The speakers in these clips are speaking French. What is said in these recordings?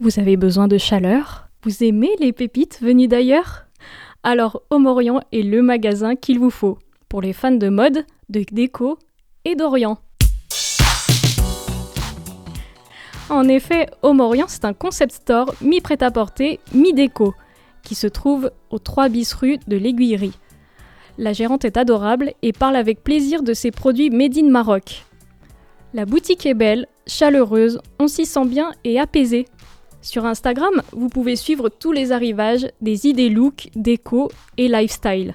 Vous avez besoin de chaleur? Vous aimez les pépites venues d'ailleurs? Alors Home Orient est le magasin qu'il vous faut pour les fans de mode, de déco et d'Orient. En effet, Home Orient, c'est un concept store mi-prêt-à-porter, mi-déco, qui se trouve aux 3 bis rue de l'Aiguillerie. La gérante est adorable et parle avec plaisir de ses produits made in Maroc. La boutique est belle, chaleureuse, on s'y sent bien et apaisé. Sur Instagram, vous pouvez suivre tous les arrivages, des idées look, déco et lifestyle.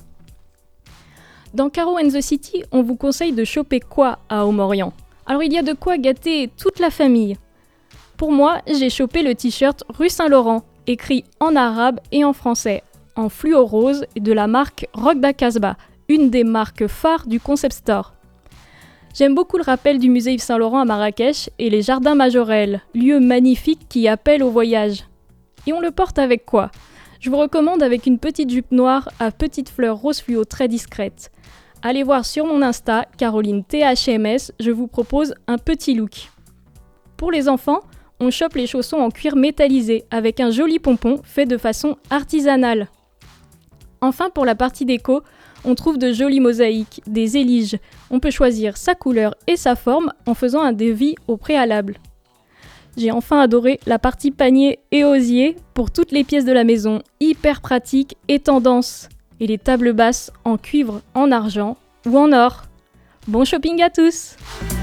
Dans Caro and the City, on vous conseille de choper quoi à Home Orient? Alors il y a de quoi gâter toute la famille. Pour moi, j'ai chopé le t-shirt Rue Saint-Laurent, écrit en arabe et en français, en fluo rose de la marque Rock da Casbah, une des marques phares du concept store. J'aime beaucoup le rappel du musée Yves Saint-Laurent à Marrakech et les jardins Majorelle, lieu magnifique qui appelle au voyage. Et on le porte avec quoi? Je vous recommande avec une petite jupe noire à petites fleurs rose fluo très discrètes. Allez voir sur mon Insta, Caroline THMS, je vous propose un petit look. Pour les enfants, on chope les chaussons en cuir métallisé avec un joli pompon fait de façon artisanale. Enfin, pour la partie déco, on trouve de jolies mosaïques, des éliges. On peut choisir sa couleur et sa forme en faisant un devis au préalable. J'ai enfin adoré la partie panier et osier pour toutes les pièces de la maison, hyper pratique et tendance. Et les tables basses en cuivre, en argent ou en or. Bon shopping à tous!